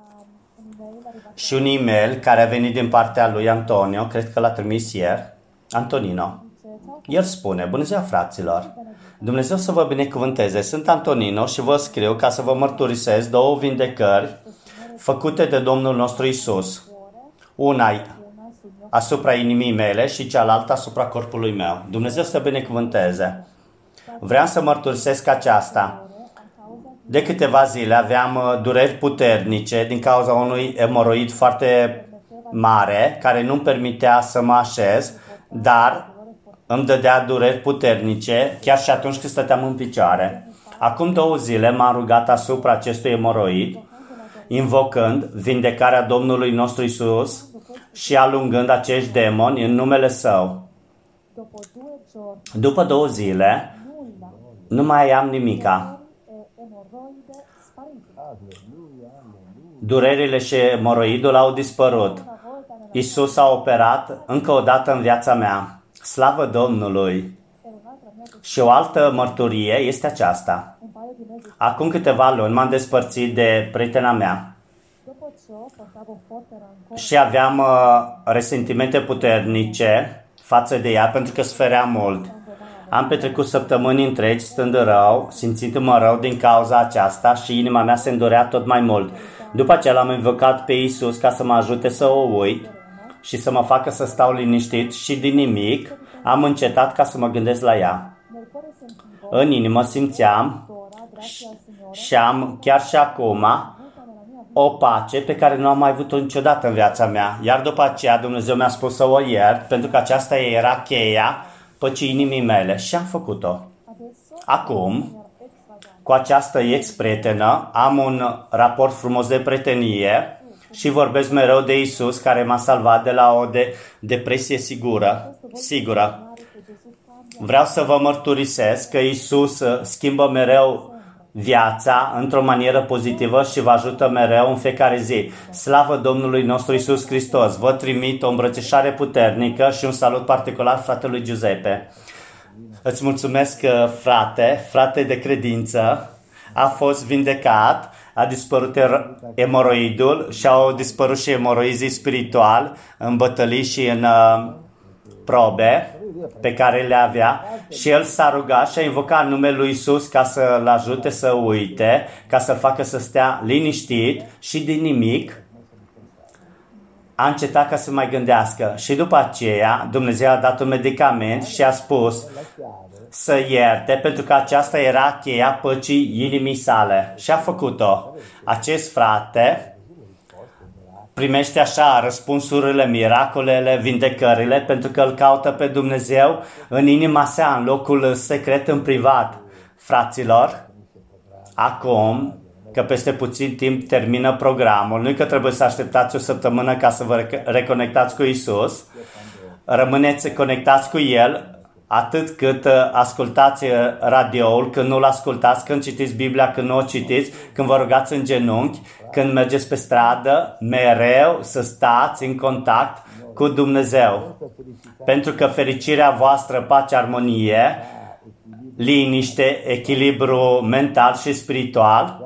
și un e-mail care a venit din partea lui Antonio, cred că l-a trimis ieri, Antonino. El spune: bună ziua, fraților! Dumnezeu să vă binecuvânteze. Sunt Antonino și vă scriu ca să vă mărturisesc două vindecări făcute de Domnul nostru Isus. Una asupra inimii mele și cealaltă asupra corpului meu. Dumnezeu să binecuvânteze. Vreau să mărturisesc aceasta. De câteva zile aveam dureri puternice din cauza unui emoroid foarte mare care nu-mi permitea să mă așez, dar îmi dădea dureri puternice chiar și atunci când stăteam în picioare. Acum 2 zile m-am rugat asupra acestui emoroid, invocând vindecarea Domnului nostru Isus și alungând acești demoni în numele Său. După 2 zile nu mai am nimica. Durerile și emoroidul au dispărut. Isus a operat încă o dată în viața mea. Slavă Domnului! Și o altă mărturie este aceasta. Acum câteva luni m-am despărțit de prietena mea și aveam resentimente puternice față de ea pentru că suferea mult. Am petrecut săptămâni întregi stând rău, simțindu-mă rău din cauza aceasta și inima mea se îndorea tot mai mult. După aceea l-am invocat pe Isus ca să mă ajute să o uit și să mă facă să stau liniștit și din nimic am încetat ca să mă gândesc la ea. În inimă simțeam și am chiar și acum o pace pe care nu am mai avut-o niciodată în viața mea. Iar după aceea Dumnezeu mi-a spus să o iert pentru că aceasta era cheia păcii inimii mele și am făcut-o. Acum, cu această ex-prietenă, am un raport frumos de prietenie și vorbesc mereu de Isus care m-a salvat de la o depresie sigură. Vreau să vă mărturisesc că Isus schimbă mereu viața într-o manieră pozitivă și vă ajută mereu în fiecare zi. Slavă Domnului nostru Isus Hristos! Vă trimit o îmbrățișare puternică și un salut particular fratelui Giuseppe. Îți mulțumesc, frate de credință, a fost vindecat, a dispărut emoroidul și au dispărut și emoroizii spiritual în bătălii și în probe pe care le avea și el s-a rugat și a invocat numele lui Isus ca să-l ajute să uite, ca să-l facă să stea liniștit și din nimic a încetat ca să mai gândească. Și după aceea Dumnezeu a dat un medicament și a spus să ierte, pentru că aceasta era cheia păcii inimii sale. Și a făcut-o. Acest frate primește așa răspunsurile, miracolele, vindecările, pentru că îl caută pe Dumnezeu în inima sa, în locul secret, în privat. Fraților, acum că peste puțin timp termină programul, nu că trebuie să așteptați o săptămână ca să vă reconectați cu Isus, rămâneți conectați cu El atât cât ascultați radioul, când nu-l ascultați, când citiți Biblia, când nu o citiți, când vă rugați în genunchi, când mergeți pe stradă, mereu să stați în contact cu Dumnezeu. Pentru că fericirea voastră, pace, armonie, liniște, echilibru mental și spiritual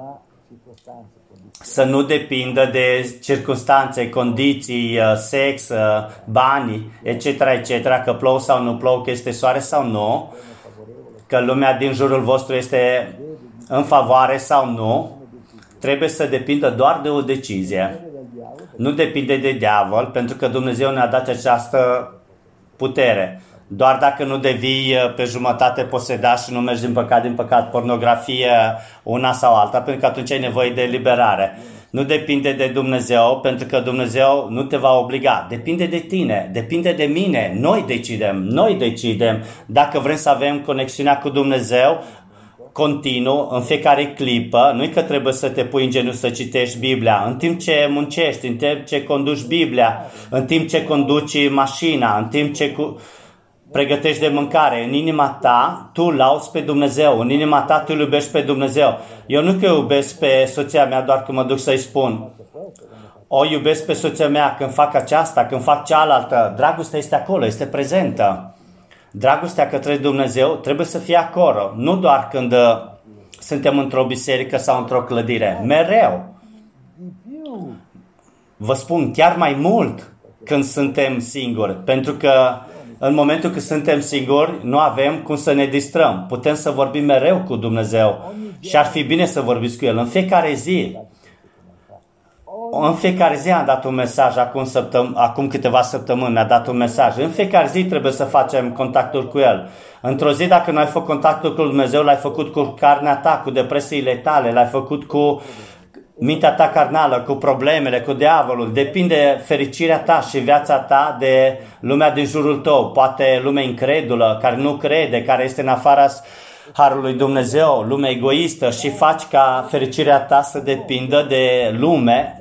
să nu depindă de circunstanțe, condiții, sex, bani, etc., etc., că plouă sau nu plouă, că este soare sau nu, că lumea din jurul vostru este în favoare sau nu, trebuie să depindă doar de o decizie. Nu depinde de diavol, pentru că Dumnezeu ne-a dat această putere. Doar dacă nu devii pe jumătate posedat și nu mergi din păcat, pornografie, una sau alta, pentru că atunci ai nevoie de eliberare. Nu depinde de Dumnezeu, pentru că Dumnezeu nu te va obliga. Depinde de tine, depinde de mine. Noi decidem dacă vrem să avem conexiunea cu Dumnezeu continuu, în fiecare clipă. Nu-i că trebuie să te pui în genunchi să citești Biblia. În timp ce muncești, în timp ce conduci Biblia, în timp ce conduci mașina, în timp ce pregătești de mâncare, în inima ta tu lauzi pe Dumnezeu, în inima ta tu iubești pe Dumnezeu. Eu nu că iubesc pe soția mea doar când mă duc să-i spun. O iubesc pe soția mea când fac aceasta, când fac cealaltă. Dragostea este acolo, este prezentă. Dragostea către Dumnezeu trebuie să fie acolo, nu doar când suntem într-o biserică sau într-o clădire. Mereu. Vă spun, chiar mai mult când suntem singuri, pentru că în momentul când suntem singuri, nu avem cum să ne distrăm. Putem să vorbim mereu cu Dumnezeu și ar fi bine să vorbiți cu El în fiecare zi. În fiecare zi am dat un mesaj, acum câteva săptămâni mi-a dat un mesaj. În fiecare zi trebuie să facem contactul cu El. Într-o zi, dacă nu ai făcut contactul cu Dumnezeu, l-ai făcut cu carnea ta, cu depresiile tale, l-ai făcut cu mintea ta carnală, cu problemele, cu diavolul. Depinde fericirea ta și viața ta de lumea din jurul tău. Poate lumea incredulă, care nu crede, care este în afara harului Dumnezeu, lume egoistă, și faci ca fericirea ta să depindă de lume.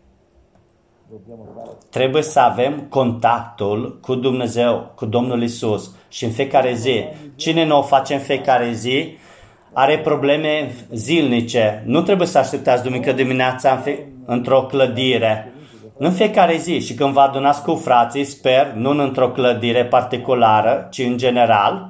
Trebuie să avem contactul cu Dumnezeu, cu Domnul Isus, și în fiecare zi. Cine nu o face în fiecare zi are probleme zilnice. Nu trebuie să așteptați duminică dimineața într-o clădire. În fiecare zi, și când vă adunați cu frații, sper, nu într-o clădire particulară, ci în general,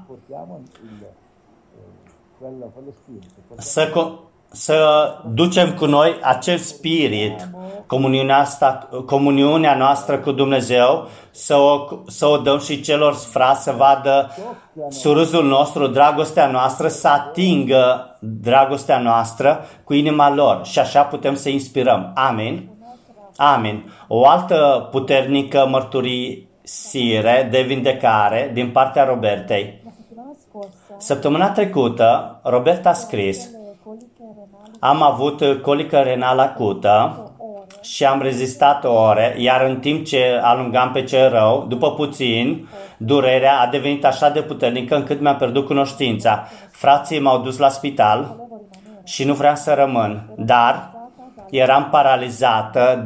să ducem cu noi acel spirit, comuniunea noastră cu Dumnezeu, să o dăm și celor frați să vadă surâsul nostru, dragostea noastră, să atingă dragostea noastră cu inima lor, și așa putem să inspirăm. Amin? Amin. O altă puternică mărturisire de vindecare din partea Robertei. Săptămâna trecută, Roberta a scris: am avut colică renală acută și am rezistat ore, iar în timp ce alungam pe cel rău, după puțin, durerea a devenit așa de puternică încât mi-am pierdut cunoștința. Frații m-au dus la spital și nu vreau să rămân, dar eram paralizată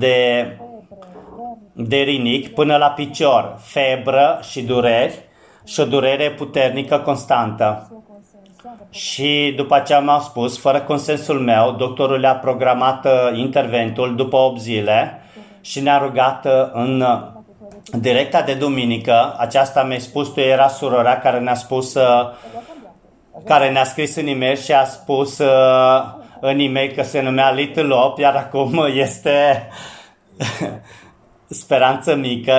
de rinichi până la picior, febră și dureri și o durere puternică constantă. Și după aceea mi-au spus, fără consensul meu, doctorul le-a programat interventul după 8 zile și ne-a rugat în directa de duminică. Aceasta mi-a spus, tu era surora care ne-a spus, care ne-a scris în e-mail și a spus în e-mail că se numea Little Hope, iar acum este Speranță Mică,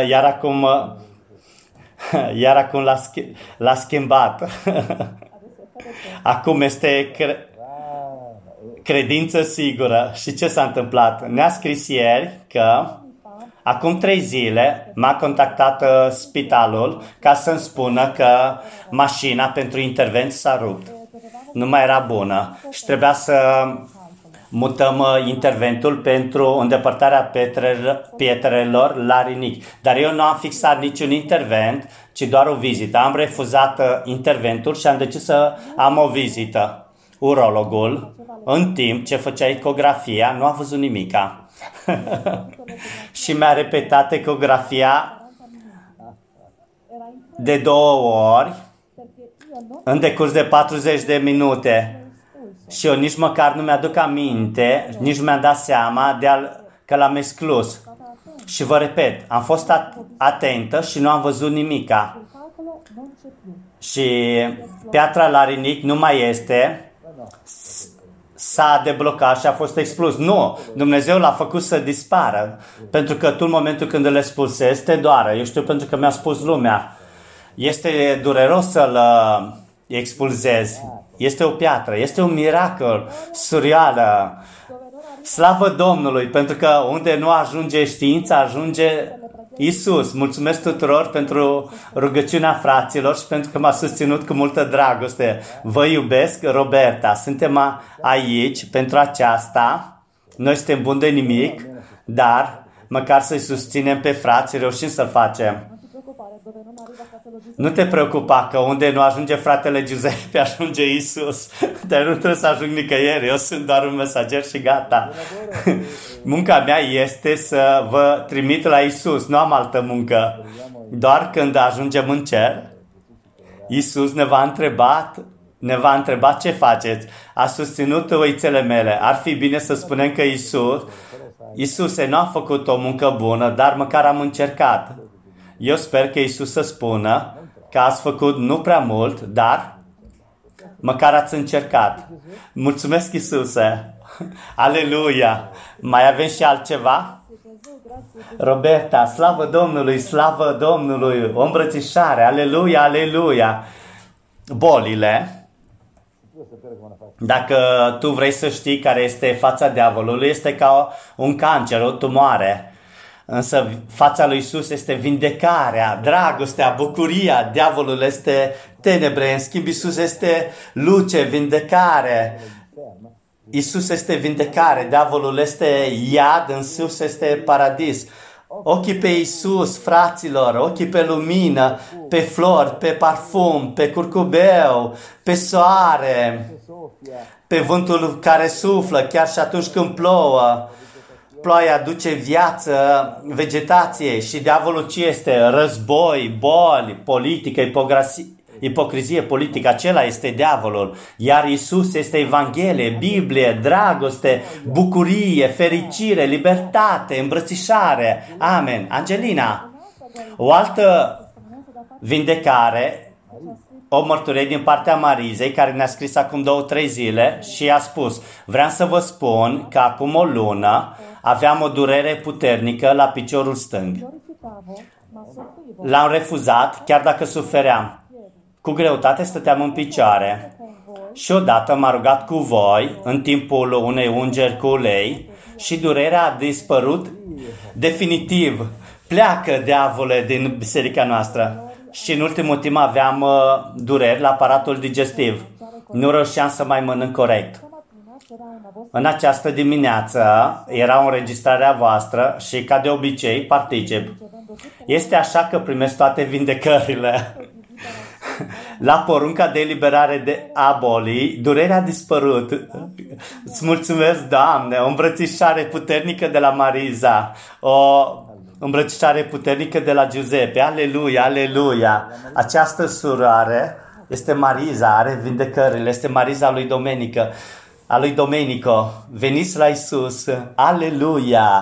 iar acum l-a schimbat. Acum este credință sigură. Și ce s-a întâmplat? Ne-a scris ieri că acum 3 zile m-a contactat spitalul ca să-mi spună că mașina pentru intervenție s-a rupt. Nu mai era bună și trebuia să mutăm interventul pentru îndepărtarea pietrelor la rinichi. Dar eu nu am fixat niciun intervent, ci doar o vizită. Am refuzat interventul și am decis să am o vizită. Urologul, în timp ce făcea ecografia, nu a văzut nimica. Și mi-a repetat ecografia de 2 ori în decurs de 40 de minute. Și eu nici măcar nu mi-aduc aminte, nici nu mi-am dat seama că l-am exclus. Și vă repet, am fost atentă și nu am văzut nimica. Și piatra la rinichi nu mai este, s-a deblocat și a fost expuls. Nu, Dumnezeu l-a făcut să dispară, pentru că tu în momentul când îl expulsezi te doară. Eu știu pentru că mi-a spus lumea. Este dureros să-l expulzezi. Este o piatră, este un miracol surreală. Slavă Domnului, pentru că unde nu ajunge știința, ajunge Isus. Mulțumesc tuturor pentru rugăciunea fraților și pentru că m-a susținut cu multă dragoste. Vă iubesc, Roberta. Suntem aici pentru aceasta. Noi suntem buni de nimic, dar măcar să-i susținem pe frați, reușim să-l facem. Nu te preocupa că unde nu ajunge fratele Giuseppe, ajunge Isus. Dar nu trebuie să ajung nicăieri. Eu sunt doar un mesager și gata. Munca mea este să vă trimit la Isus. Nu am altă muncă. Doar când ajungem în cer, Isus ne va întreba ce faceți. A susținut oițele mele. Ar fi bine să spunem că Iisuse nu a făcut o muncă bună, dar măcar am încercat. Eu sper că Iisus să spună că ați făcut nu prea mult, dar măcar ați încercat. Mulțumesc, Iisuse! Aleluia! Mai avem și altceva? Roberta, slavă Domnului, slavă Domnului, o îmbrățișare, aleluia, aleluia. Bolile, dacă tu vrei să știi care este fața diavolului, este ca un cancer, o tumoare. Însă fața lui Iisus este vindecarea, dragostea, bucuria. Diavolul este tenebre, în schimb Iisus este luce, vindecare. Iisus este vindecare, diavolul este iad, în sus este paradis. Ochii pe Iisus, fraților, ochii pe lumină, pe flori, pe parfum, pe curcubeu, pe soare, pe vântul care suflă, chiar și atunci când plouă. Ploaia aduce viață vegetației și diavolul ce este? Război, boli, politică, ipocrizie politică, acela este diavolul. Iar Iisus este Evanghelie, Biblie, dragoste, bucurie, fericire, libertate, îmbrățișare. Amen. Angelina, o altă vindecare, o mărturie din partea Marizei, care ne-a scris acum 2-3 zile și a spus: vreau să vă spun că acum o lună aveam o durere puternică la piciorul stâng. L-am refuzat, chiar dacă sufeream. Cu greutate stăteam în picioare și odată m-a rugat cu voi în timpul unei ungeri cu ulei și durerea a dispărut definitiv. Pleacă, diavole, din biserica noastră. Și în ultimul timp aveam dureri la aparatul digestiv. Nu reușeam să mai mănânc corect. În această dimineață era o înregistrare a voastră și, ca de obicei, particip. Este așa că primesc toate vindecările. La porunca de eliberare a bolii, durerea a dispărut. Îți mulțumesc, Doamne, o îmbrățișare puternică de la Mariza, o îmbrățișare puternică de la Giuseppe. Aleluia, aleluia. Această suroare este Mariza, are vindecările, este Mariza lui Domenico. A lui Domenico. Veniți la Iisus. Aleluia.